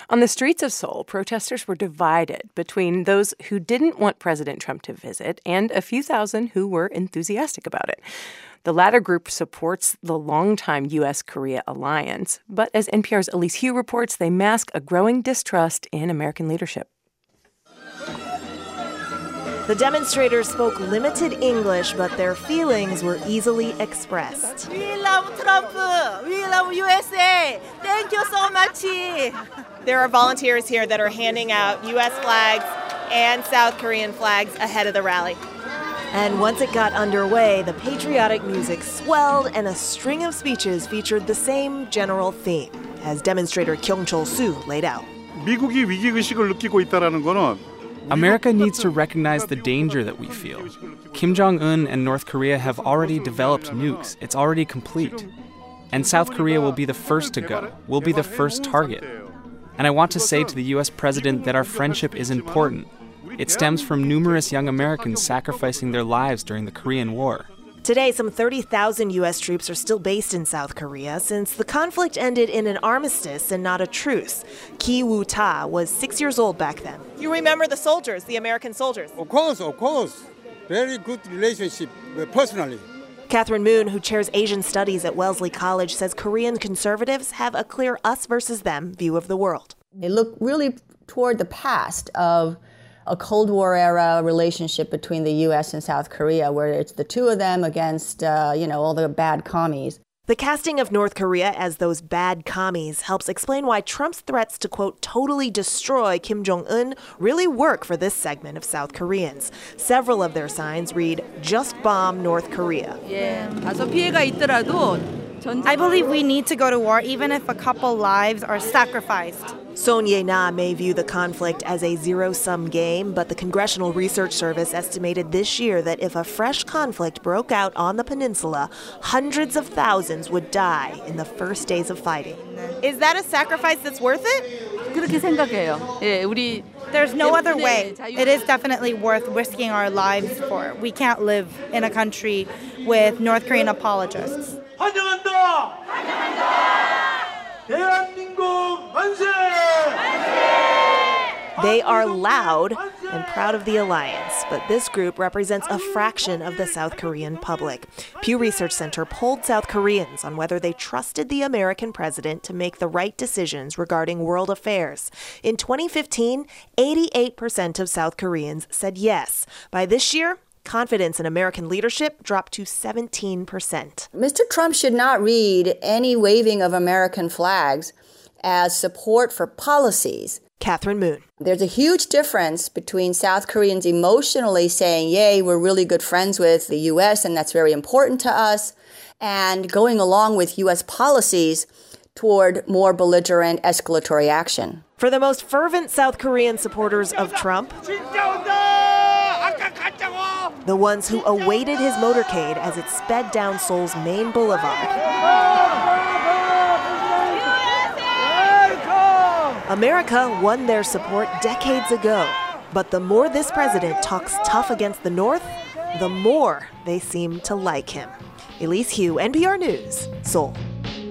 On the streets of Seoul, protesters were divided between those who didn't want President Trump to visit and a few thousand who were enthusiastic about it. The latter group supports the longtime U.S.-Korea alliance, but as NPR's Elise Hu reports, they mask a growing distrust in American leadership. The demonstrators spoke limited English, but their feelings were easily expressed. We love Trump. We love USA. Thank you so much. There are volunteers here that are handing out U.S. flags and South Korean flags ahead of the rally. And once it got underway, the patriotic music swelled and a string of speeches featured the same general theme, as demonstrator Kyung Chol-soo laid out. 미국이 위기의식을 느끼고 있다는 거는 America needs to recognize the danger that we feel. Kim Jong-un and North Korea have already developed nukes. It's already complete. And South Korea will be the first to go. We'll be the first target. And I want to say to the U.S. president that our friendship is important. It stems from numerous young Americans sacrificing their lives during the Korean War. Today, some 30,000 U.S. troops are still based in South Korea since the conflict ended in an armistice and not a truce. Ki Woo-ta was 6 years old back then. You remember the soldiers, the American soldiers? Of course. Very good relationship personally. Catherine Moon, who chairs Asian Studies at Wellesley College, says Korean conservatives have a clear us versus them view of the world. They look really toward the past of a Cold War era relationship between the U.S. and South Korea, where it's the two of them against, all the bad commies. The casting of North Korea as those bad commies helps explain why Trump's threats to, quote, totally destroy Kim Jong-un really work for this segment of South Koreans. Several of their signs read, just bomb North Korea. I believe we need to go to war even if a couple lives are sacrificed. Son Ye-na may view the conflict as a zero-sum game, but the Congressional Research Service estimated this year that if a fresh conflict broke out on the peninsula, hundreds of thousands would die in the first days of fighting. Is that a sacrifice that's worth it? 그렇게 생각해요. There's no other way. It is definitely worth risking our lives for. We can't live in a country with North Korean apologists. 환영한다! 대한민국 만세! They are loud and proud of the alliance, but this group represents a fraction of the South Korean public. Pew Research Center polled South Koreans on whether they trusted the American president to make the right decisions regarding world affairs. In 2015, 88% of South Koreans said yes. By this year, confidence in American leadership dropped to 17%. Mr. Trump should not read any waving of American flags as support for policies. Catherine Moon. There's a huge difference between South Koreans emotionally saying, yay, we're really good friends with the U.S. and that's very important to us, and going along with U.S. policies toward more belligerent escalatory action. For the most fervent South Korean supporters of Trump, the ones who awaited his motorcade as it sped down Seoul's main boulevard, America won their support decades ago. But the more this president talks tough against the North, the more they seem to like him. Elise Hu, NPR News, Seoul.